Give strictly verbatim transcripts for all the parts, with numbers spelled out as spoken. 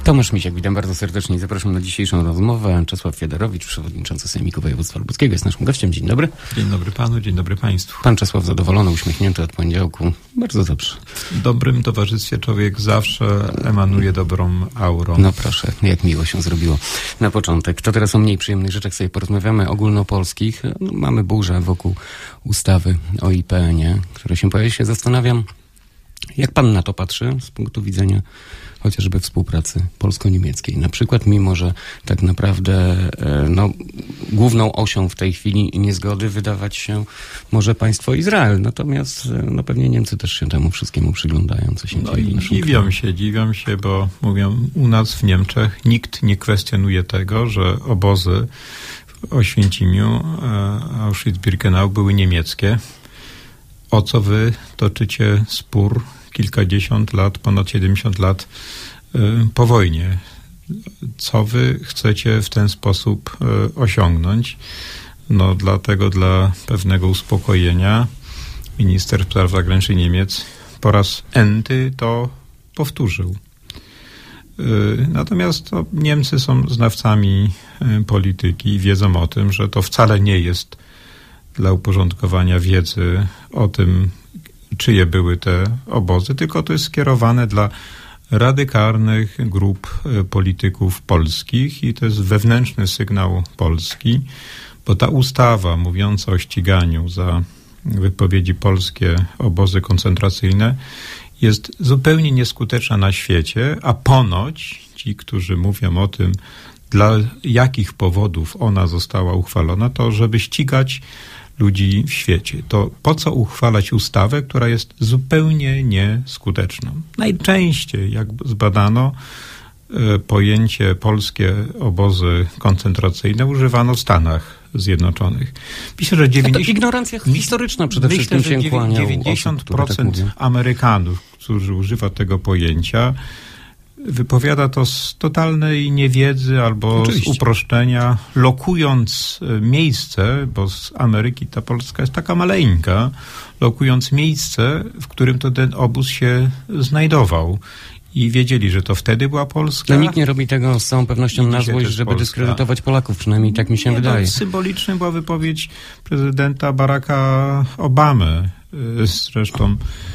Tomasz Misiak, witam bardzo serdecznie i zapraszam na dzisiejszą rozmowę. Czesław Fiedorowicz, przewodniczący Sejmiku Województwa Lubuskiego, jest naszym gościem. Dzień dobry. Dzień dobry panu, dzień dobry państwu. Pan Czesław zadowolony, uśmiechnięty od poniedziałku. Bardzo dobrze. W dobrym towarzystwie człowiek zawsze emanuje dobrą aurą. No proszę, jak miło się zrobiło na początek. To teraz o mniej przyjemnych rzeczach sobie porozmawiamy, ogólnopolskich. No, mamy burzę wokół ustawy o I P N ie, która się pojawia. Się zastanawiam, jak pan na to patrzy z punktu widzenia chociażby współpracy polsko-niemieckiej. Na przykład, mimo że tak naprawdę no, główną osią w tej chwili niezgody wydawać się może państwo Izrael. Natomiast no, pewnie Niemcy też się temu wszystkiemu przyglądają, co się no dzieje. I dziwią się, dziwią się, bo mówią, u nas w Niemczech nikt nie kwestionuje tego, że obozy w Oświęcimiu, Auschwitz-Birkenau były niemieckie. O co wy toczycie spór kilkadziesiąt lat, ponad siedemdziesiąt lat y, po wojnie? Co wy chcecie w ten sposób y, osiągnąć? No dlatego dla pewnego uspokojenia minister spraw zagranicznych Niemiec po raz enty to powtórzył. Y, natomiast to Niemcy są znawcami y, polityki i wiedzą o tym, że to wcale nie jest dla uporządkowania wiedzy o tym, czyje były te obozy, tylko to jest skierowane dla radykalnych grup polityków polskich i to jest wewnętrzny sygnał Polski, bo ta ustawa mówiąca o ściganiu za wypowiedzi polskie obozy koncentracyjne jest zupełnie nieskuteczna na świecie, a ponoć ci, którzy mówią o tym, dla jakich powodów ona została uchwalona, to żeby ścigać ludzi w świecie. To po co uchwalać ustawę, która jest zupełnie nieskuteczna? Najczęściej, jak zbadano, pojęcie polskie obozy koncentracyjne używano w Stanach Zjednoczonych. Myślę, że dziewięćdziesiąt to ignorancja historyczna przede myślę, wszystkim się kłania dziewięćdziesiąt procent osób, tak Amerykanów, którzy używa tego pojęcia, wypowiada to z totalnej niewiedzy albo Oczywiście. z uproszczenia, lokując miejsce, bo z Ameryki ta Polska jest taka maleńka, lokując miejsce, w którym to ten obóz się znajdował. I wiedzieli, że to wtedy była Polska. No nikt nie robi tego z całą pewnością na złość, żeby Polska. dyskredytować Polaków, przynajmniej tak mi się nie, wydaje. No, symboliczna była wypowiedź prezydenta Baracka Obamy. Zresztą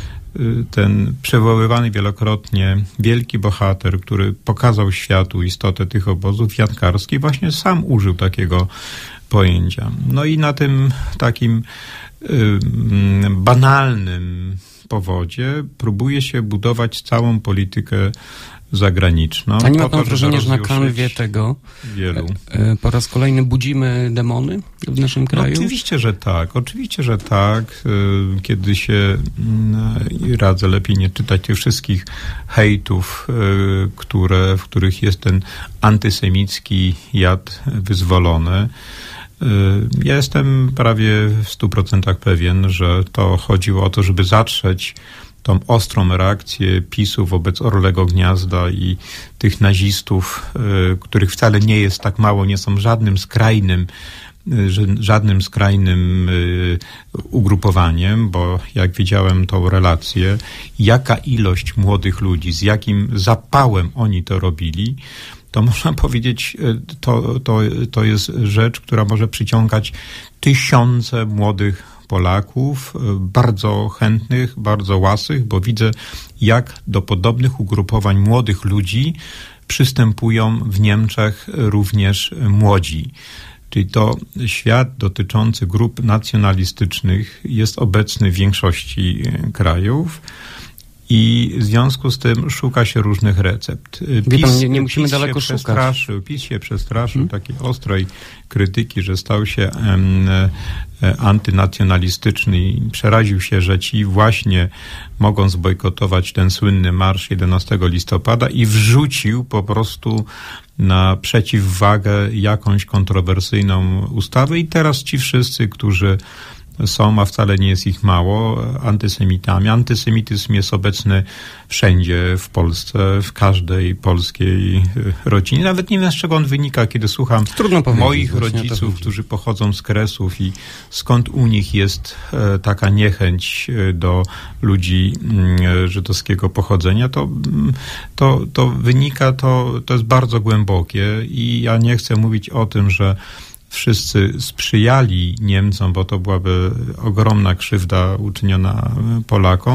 ten przywoływany wielokrotnie wielki bohater, który pokazał światu istotę tych obozów, Jan Karski, właśnie sam użył takiego pojęcia. No i na tym takim y, banalnym powodzie próbuje się budować całą politykę zagraniczną. A nie ma pan wrażenia, że na kanwie tego wielu. po raz kolejny budzimy demony w naszym kraju? No, oczywiście, że tak. Oczywiście, że tak. Kiedy się radzę lepiej nie czytać tych wszystkich hejtów, które, w których jest ten antysemicki jad wyzwolony. Ja jestem prawie w stu procentach pewien, że to chodziło o to, żeby zatrzeć tą ostrą reakcję PiSu wobec Orlego Gniazda i tych nazistów, których wcale nie jest tak mało, nie są żadnym skrajnym, żadnym skrajnym ugrupowaniem, bo jak widziałem tą relację, jaka ilość młodych ludzi, z jakim zapałem oni to robili, to można powiedzieć, to, to, to jest rzecz, która może przyciągać tysiące młodych Polaków, bardzo chętnych, bardzo łasych, bo widzę, jak do podobnych ugrupowań młodych ludzi przystępują w Niemczech również młodzi. Czyli to świat dotyczący grup nacjonalistycznych jest obecny w większości krajów. I w związku z tym szuka się różnych recept. PiS, pan, nie, nie musimy PiS daleko się szukać. PiS się przestraszył hmm? takiej ostrej krytyki, że stał się em, e, antynacjonalistyczny i przeraził się, że ci właśnie mogą zbojkotować ten słynny marsz jedenastego listopada i wrzucił po prostu na przeciwwagę jakąś kontrowersyjną ustawę i teraz ci wszyscy, którzy są, a wcale nie jest ich mało, antysemitami. Antysemityzm jest obecny wszędzie w Polsce, w każdej polskiej rodzinie. Nawet nie wiem, z czego on wynika, kiedy słucham moich rodziców, którzy pochodzą z Kresów i skąd u nich jest taka niechęć do ludzi żydowskiego pochodzenia, to, to, to wynika, to, to jest bardzo głębokie i ja nie chcę mówić o tym, że wszyscy sprzyjali Niemcom, bo to byłaby ogromna krzywda uczyniona Polakom,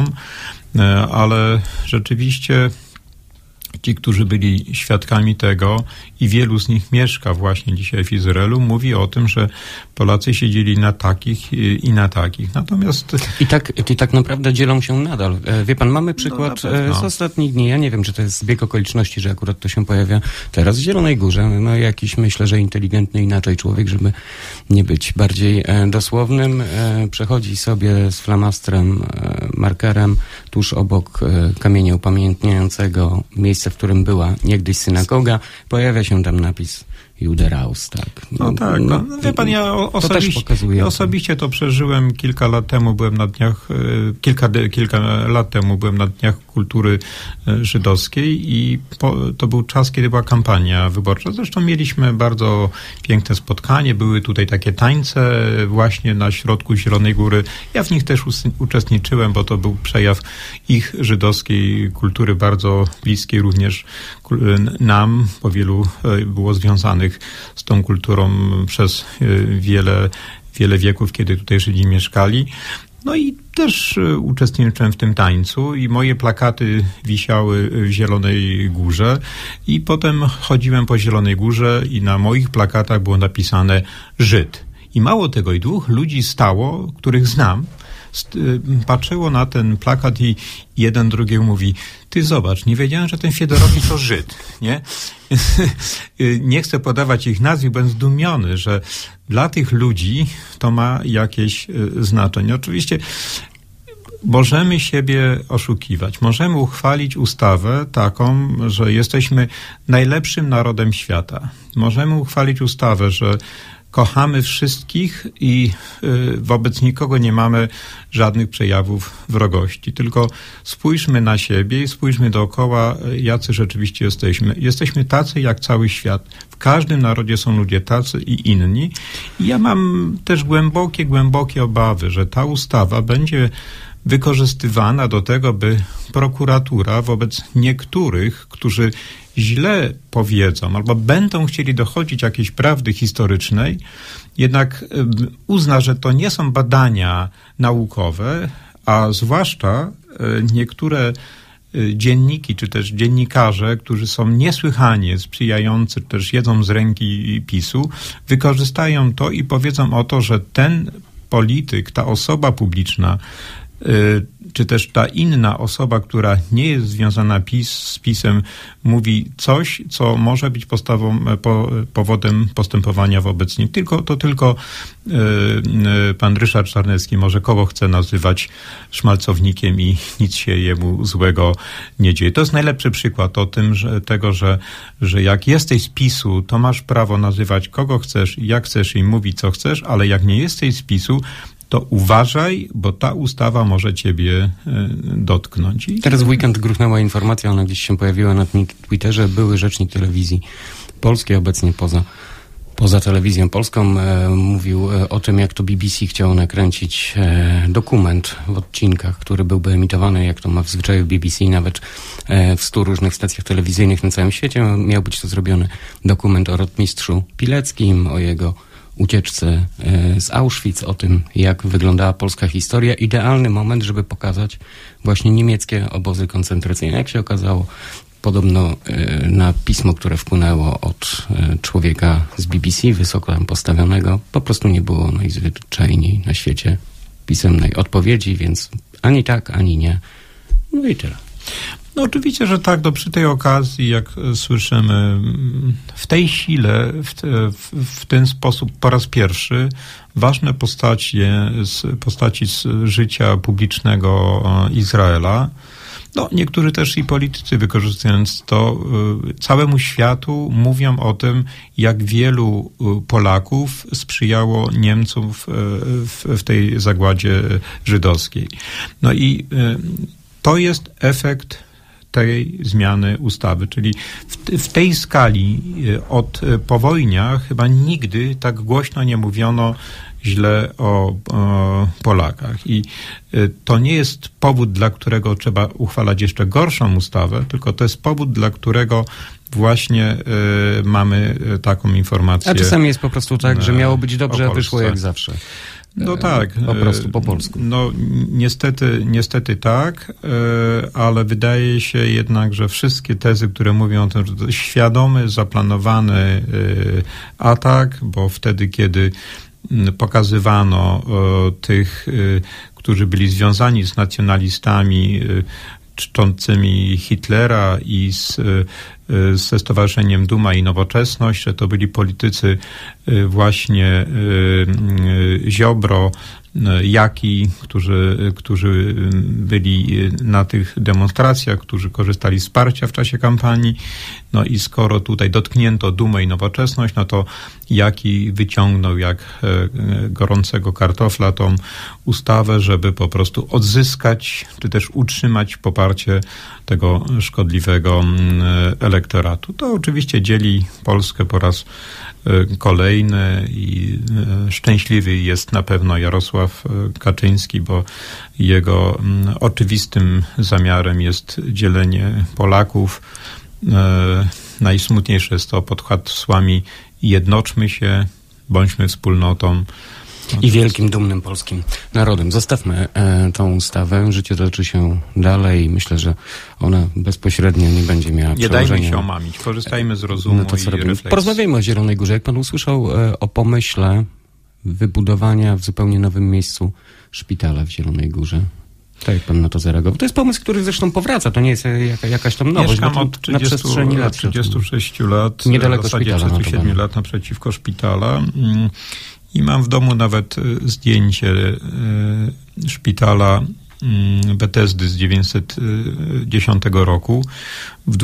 ale rzeczywiście ci, którzy byli świadkami tego i wielu z nich mieszka właśnie dzisiaj w Izraelu, mówi o tym, że Polacy siedzieli na takich i na takich. Natomiast... I tak, i tak naprawdę dzielą się nadal. Wie pan, mamy przykład no, z ostatnich dni. Ja nie wiem, czy to jest zbieg okoliczności, że akurat to się pojawia teraz w Zielonej Górze. No jakiś, myślę, że inteligentny inaczej człowiek, żeby nie być bardziej dosłownym, przechodzi sobie z flamastrem, markerem tuż obok kamienia upamiętniającego miejsca, w którym była niegdyś synagoga. Pojawia się tam napis Juderaus, tak. No, no tak, no, no wie pan, ja osobiście to, ja osobiście to przeżyłem kilka lat temu, byłem na dniach, kilka, kilka lat temu byłem na dniach kultury żydowskiej i po, to był czas, kiedy była kampania wyborcza. Zresztą mieliśmy bardzo piękne spotkanie, były tutaj takie tańce właśnie na środku Zielonej Góry. Ja w nich też uczestniczyłem, bo to był przejaw ich żydowskiej kultury, bardzo bliskiej również nam, bo wielu było związanych z tą kulturą przez wiele, wiele wieków, kiedy tutaj Żydzi mieszkali. No i też uczestniczyłem w tym tańcu i moje plakaty wisiały w Zielonej Górze i potem chodziłem po Zielonej Górze i na moich plakatach było napisane Żyd. I mało tego, i dwóch ludzi stało, których znam, patrzyło na ten plakat i jeden drugiemu mówi: ty zobacz, nie wiedziałem, że ten Fiedorowicz to Żyd, nie? Nie chcę podawać ich nazw, byłem zdumiony, że dla tych ludzi to ma jakieś znaczenie. Oczywiście możemy siebie oszukiwać. Możemy uchwalić ustawę taką, że jesteśmy najlepszym narodem świata. Możemy uchwalić ustawę, że kochamy wszystkich i wobec nikogo nie mamy żadnych przejawów wrogości. Tylko spójrzmy na siebie i spójrzmy dookoła, jacy rzeczywiście jesteśmy. Jesteśmy tacy jak cały świat. W każdym narodzie są ludzie tacy i inni. I ja mam też głębokie, głębokie obawy, że ta ustawa będzie wykorzystywana do tego, by prokuratura wobec niektórych, którzy źle powiedzą albo będą chcieli dochodzić jakiejś prawdy historycznej, jednak uzna, że to nie są badania naukowe, a zwłaszcza niektóre dzienniki, czy też dziennikarze, którzy są niesłychanie sprzyjający, też jedzą z ręki PiSu, wykorzystają to i powiedzą o to, że ten polityk, ta osoba publiczna, czy też ta inna osoba, która nie jest związana PiS, z PiS-em, mówi coś, co może być postawą, po, powodem postępowania wobec nich. Tylko, to tylko y, y, pan Ryszard Czarnecki może kogo chce nazywać szmalcownikiem i nic się jemu złego nie dzieje. To jest najlepszy przykład o tym, że, tego, że, że jak jesteś z PiS-u, to masz prawo nazywać kogo chcesz i jak chcesz i mówić co chcesz, ale jak nie jesteś z PiS-u, to uważaj, bo ta ustawa może ciebie dotknąć. I teraz w weekend gruchnęła informacja, ona gdzieś się pojawiła na Twitterze, były rzecznik telewizji polskiej, obecnie poza, poza telewizją polską, e, mówił o tym, jak to B B C chciało nakręcić e, dokument w odcinkach, który byłby emitowany, jak to ma w zwyczaju B B C, nawet e, w stu różnych stacjach telewizyjnych na całym świecie. Miał być to zrobiony dokument o rotmistrzu Pileckim, o jego ucieczce z Auschwitz, o tym, jak wyglądała polska historia. Idealny moment, żeby pokazać właśnie niemieckie obozy koncentracyjne. Jak się okazało, podobno na pismo, które wpłynęło od człowieka z B B C, wysoko tam postawionego, po prostu nie było najzwyczajniej na świecie pisemnej odpowiedzi, więc ani tak, ani nie. No i tyle. No oczywiście, że tak. No przy tej okazji, jak słyszymy, w tej sile, w, w, w ten sposób po raz pierwszy ważne postacie z, postaci z życia publicznego Izraela No, niektórzy też i politycy, wykorzystując to, całemu światu mówią o tym, jak wielu Polaków sprzyjało Niemców w, w tej zagładzie żydowskiej. No i to jest efekt tej zmiany ustawy, czyli w, w tej skali od po wojnach chyba nigdy tak głośno nie mówiono źle o, o Polakach. I to nie jest powód, dla którego trzeba uchwalać jeszcze gorszą ustawę, tylko to jest powód, dla którego właśnie y, mamy taką informację. A czasami jest po prostu tak, że miało być dobrze, a wyszło jak zawsze. No tak. Po prostu po polsku. No niestety, niestety tak, ale wydaje się jednak, że wszystkie tezy, które mówią o tym, że to jest świadomy, zaplanowany atak, bo wtedy, kiedy pokazywano tych, którzy byli związani z nacjonalistami czczącymi Hitlera i z, ze Stowarzyszeniem Duma i Nowoczesność, że to byli politycy właśnie Ziobro, Jaki, którzy, którzy byli na tych demonstracjach, którzy korzystali z wsparcia w czasie kampanii. No i skoro tutaj dotknięto Dumę i Nowoczesność, no to Jaki wyciągnął jak gorącego kartofla tą ustawę, żeby po prostu odzyskać, czy też utrzymać poparcie tego szkodliwego elektoratu. To oczywiście dzieli Polskę po raz kolejny i szczęśliwy jest na pewno Jarosław Kaczyński, bo jego oczywistym zamiarem jest dzielenie Polaków. Najsmutniejsze jest to pod hasłami jednoczmy się, bądźmy wspólnotą. I wielkim, dumnym polskim narodem. Zostawmy e, tą ustawę. Życie toczy się dalej. Myślę, że ona bezpośrednio nie będzie miała nie przełożenia. Nie dajmy się omamić. Korzystajmy z rozumu no to, co i refleksji. Porozmawiajmy o Zielonej Górze. Jak pan usłyszał e, o pomyśle wybudowania w zupełnie nowym miejscu szpitala w Zielonej Górze? Tak jak pan na to zareagował. To jest pomysł, który zresztą powraca. To nie jest jaka, jakaś tam nowość. Mieszkam od trzydziestu, lat, trzydziestu sześciu lat. Niedaleko w zasadzie szpitala. trzydziestu siedmiu lat naprzeciwko szpitala. I mam w domu nawet zdjęcie szpitala Betesdy z dziewięćset dziesiątego roku w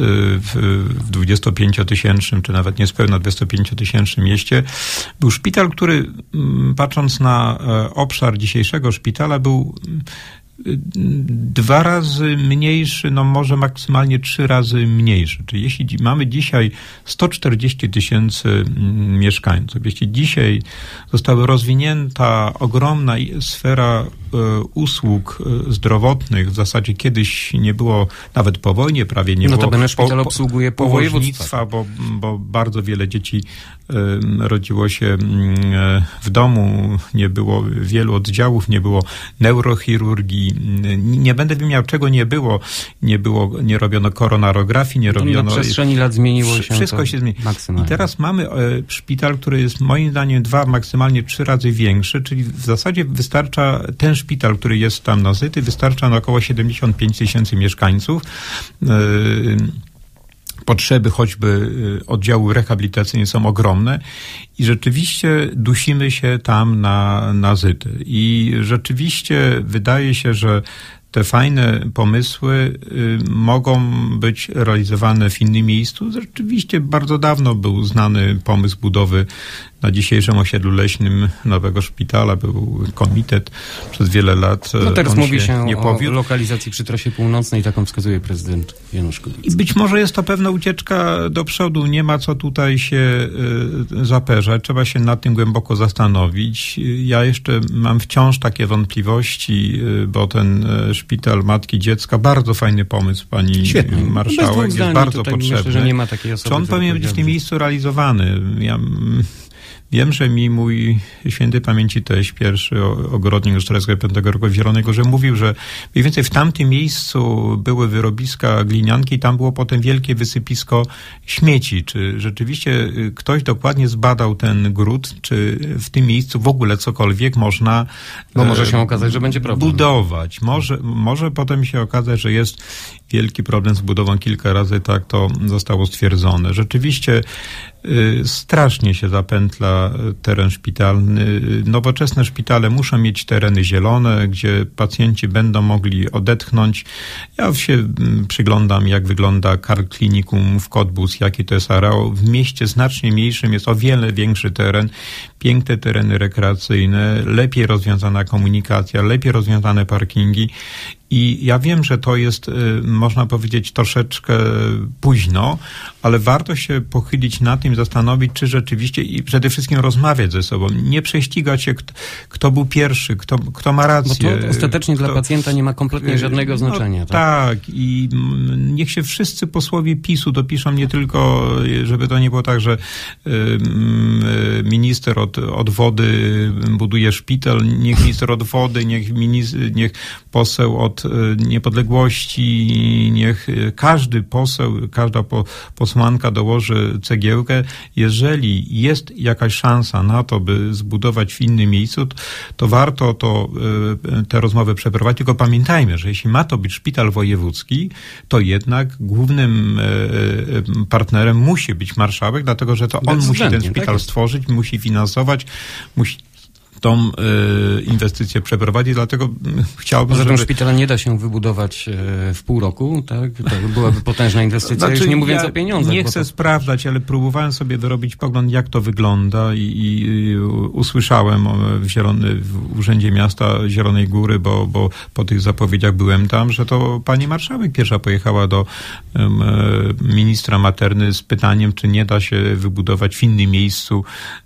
dwudziestopięciotysięcznym, czy nawet niespełna dwudziestopięciotysięcznym mieście. Był szpital, który patrząc na obszar dzisiejszego szpitala był dwa razy mniejszy, no może maksymalnie trzy razy mniejszy. Czyli jeśli mamy dzisiaj sto czterdzieści tysięcy mieszkańców, jeśli dzisiaj została rozwinięta ogromna sfera usług zdrowotnych, w zasadzie kiedyś nie było, nawet po wojnie prawie nie no było. No to ten szpital obsługuje po województwa, bo, bo bardzo wiele dzieci rodziło się w domu, nie było wielu oddziałów, nie było neurochirurgii, nie będę wymieniał, czego nie było. Nie było, nie robiono koronarografii, nie robiono... Na przestrzeni lat zmieniło się Wszystko się zmieniło. Maksymalnie. I teraz mamy szpital, który jest moim zdaniem dwa, maksymalnie trzy razy większy, czyli w zasadzie wystarcza, ten szpital, który jest tam nazyty, wystarcza na około siedemdziesiąt pięć tysięcy mieszkańców. Potrzeby choćby oddziału rehabilitacyjnych są ogromne i rzeczywiście dusimy się tam na, na zyty. I rzeczywiście wydaje się, że te fajne pomysły y, mogą być realizowane w innym miejscu. Rzeczywiście bardzo dawno był znany pomysł budowy na dzisiejszym osiedlu leśnym nowego szpitala. Był komitet przez wiele lat. No teraz On się, się nie o powiódł. lokalizacji przy trasie północnej, taką wskazuje prezydent Janusz Korwin-Mikke. I być może jest to pewna ucieczka do przodu. Nie ma co tutaj się y, zaperzać. Trzeba się nad tym głęboko zastanowić. Ja jeszcze mam wciąż takie wątpliwości, y, bo ten y, szpital matki, dziecka, bardzo fajny pomysł pani Świetnie. marszałek, jest zdań, bardzo potrzebny. Myślę, że nie ma takiej osoby, Czy on powinien być w tym miejscu realizowany? Ja wiem, że mi mój świętej pamięci teść, pierwszy ogrodnik z czterdziestego piątego roku w Zielonej Górze, mówił, że mniej więcej w tamtym miejscu były wyrobiska glinianki i tam było potem wielkie wysypisko śmieci. Czy rzeczywiście ktoś dokładnie zbadał ten gród, czy w tym miejscu w ogóle cokolwiek można Bo może się okazać, że będzie problem. budować. Może, może potem się okazać, że jest wielki problem z budową. Kilka razy tak to zostało stwierdzone. Rzeczywiście Strasznie się zapętla teren szpitalny. Nowoczesne szpitale muszą mieć tereny zielone, gdzie pacjenci będą mogli odetchnąć. Ja się przyglądam, jak wygląda Karl Klinikum w Cottbus, jaki to jest areał. W mieście znacznie mniejszym jest o wiele większy teren, piękne tereny rekreacyjne, lepiej rozwiązana komunikacja, lepiej rozwiązane parkingi. I ja wiem, że to jest, można powiedzieć, troszeczkę późno, ale warto się pochylić nad tym, zastanowić, czy rzeczywiście i przede wszystkim rozmawiać ze sobą. Nie prześcigać się, kto, kto był pierwszy, kto, kto ma rację. Bo to ostatecznie kto, dla pacjenta nie ma kompletnie żadnego znaczenia. No, tak? tak, i niech się wszyscy posłowie PiSu dopiszą, nie tylko, żeby to nie było tak, że minister od, od wody buduje szpital, niech minister od wody, niech, minister, niech poseł od niepodległości, niech każdy poseł, każda po, posłanka dołoży cegiełkę. Jeżeli jest jakaś szansa na to, by zbudować w innym miejscu, to warto to, te rozmowy przeprowadzić. Tylko pamiętajmy, że jeśli ma to być szpital wojewódzki, to jednak głównym partnerem musi być marszałek, dlatego że to on musi ten szpital tak stworzyć, musi finansować, musi tą y, inwestycję przeprowadzić, dlatego chciałbym, Poza żeby... tym szpitala nie da się wybudować y, w pół roku, tak? To byłaby potężna inwestycja, znaczy, już nie mówiąc ja o pieniądzach. Nie chcę to... sprawdzać, ale próbowałem sobie wyrobić pogląd, jak to wygląda i, i usłyszałem w, Zielony, w Urzędzie Miasta Zielonej Góry, bo, bo po tych zapowiedziach byłem tam, że to pani marszałek pierwsza pojechała do um, ministra Materny z pytaniem, czy nie da się wybudować w innym miejscu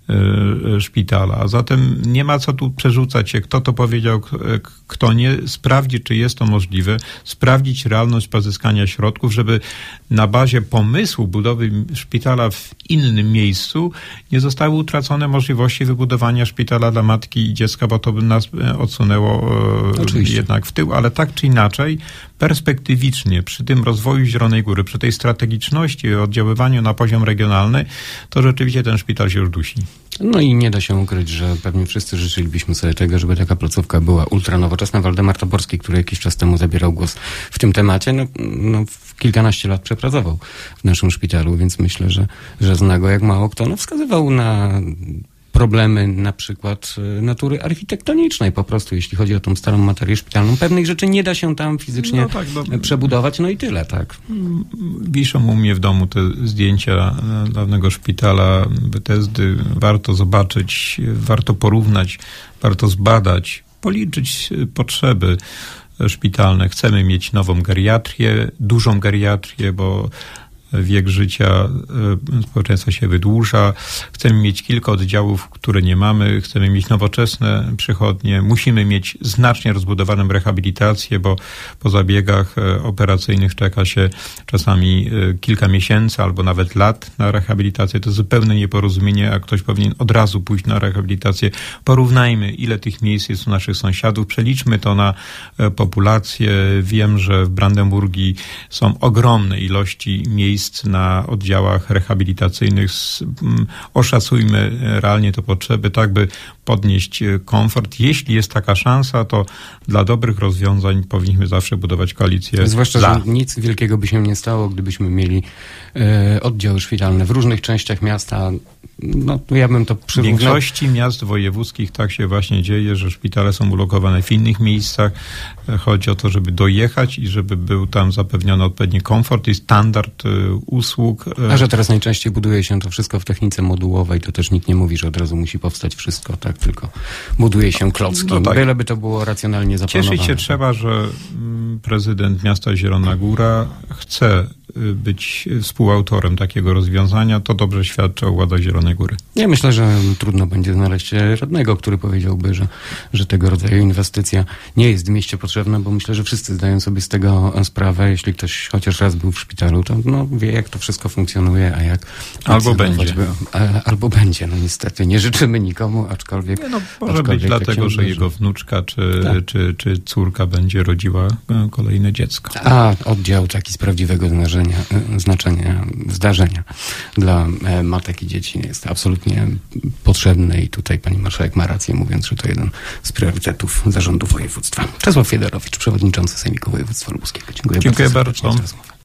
y, szpitala. A zatem nie Nie ma co tu przerzucać się, kto to powiedział, kto nie. Sprawdzić, czy jest to możliwe, sprawdzić realność pozyskania środków, żeby na bazie pomysłu budowy szpitala w innym miejscu nie zostały utracone możliwości wybudowania szpitala dla matki i dziecka, bo to by nas odsunęło Oczywiście. jednak w tył, ale tak czy inaczej, perspektywicznie przy tym rozwoju Zielonej Góry, przy tej strategiczności i oddziaływaniu na poziom regionalny, to rzeczywiście ten szpital się już dusi. No i nie da się ukryć, że pewnie wszyscy życzylibyśmy sobie tego, żeby taka placówka była ultranowoczesna. Waldemar Toporski, który jakiś czas temu zabierał głos w tym temacie, no, no kilkanaście lat przepracował w naszym szpitalu, więc myślę, że, że zna go jak mało kto. No, wskazywał na problemy na przykład natury architektonicznej po prostu, jeśli chodzi o tą starą materię szpitalną. Pewnych rzeczy nie da się tam fizycznie no tak, no, przebudować, no i tyle, tak. Wiszą u mnie w domu te zdjęcia dawnego szpitala Betesdy. Warto zobaczyć, warto porównać, warto zbadać, policzyć potrzeby szpitalne. Chcemy mieć nową geriatrię, dużą geriatrię, bo wiek życia społeczeństwa się wydłuża. Chcemy mieć kilka oddziałów, które nie mamy. Chcemy mieć nowoczesne przychodnie. Musimy mieć znacznie rozbudowaną rehabilitację, bo po zabiegach operacyjnych czeka się czasami kilka miesięcy albo nawet lat na rehabilitację. To zupełne nieporozumienie, a ktoś powinien od razu pójść na rehabilitację. Porównajmy, ile tych miejsc jest u naszych sąsiadów. Przeliczmy to na populację. Wiem, że w Brandenburgii są ogromne ilości miejsc na oddziałach rehabilitacyjnych. Oszacujmy realnie te potrzeby, tak by podnieść komfort. Jeśli jest taka szansa, to dla dobrych rozwiązań powinniśmy zawsze budować koalicję. Zwłaszcza, za. że nic wielkiego by się nie stało, gdybyśmy mieli e, oddziały szpitalne w różnych częściach miasta. No, ja bym to przyrównał. W większości miast wojewódzkich tak się właśnie dzieje, że szpitale są ulokowane w innych miejscach. Chodzi o to, żeby dojechać i żeby był tam zapewniony odpowiedni komfort i standard usług. A że teraz najczęściej buduje się to wszystko w technice modułowej, to też nikt nie mówi, że od razu musi powstać wszystko, tak? Tylko buduje się klocki. No tak. Byleby to było racjonalnie zaplanowane. Cieszyć się trzeba, że prezydent miasta Zielona Góra chce być współautorem takiego rozwiązania. To dobrze świadczy o władach Zielonej Góry. Ja myślę, że trudno będzie znaleźć radnego, który powiedziałby, że, że tego rodzaju inwestycja nie jest w mieście potrzebna, bo myślę, że wszyscy zdają sobie z tego sprawę. Jeśli ktoś chociaż raz był w szpitalu, to no, wie, jak to wszystko funkcjonuje, a jak... Albo będzie. By, a, albo będzie, no niestety. Nie życzymy nikomu, aczkolwiek... Nie, no, może być dlatego, że jego wnuczka czy, tak. czy, czy córka będzie rodziła kolejne dziecko. A oddział taki z prawdziwego znaczenia, znaczenia, zdarzenia dla matek i dzieci jest absolutnie potrzebny i tutaj pani marszałek ma rację, mówiąc, że to jeden z priorytetów zarządu województwa. Czesław Fiedorowicz, przewodniczący Sejmiku Województwa Lubuskiego. Dziękuję, Dziękuję bardzo. bardzo.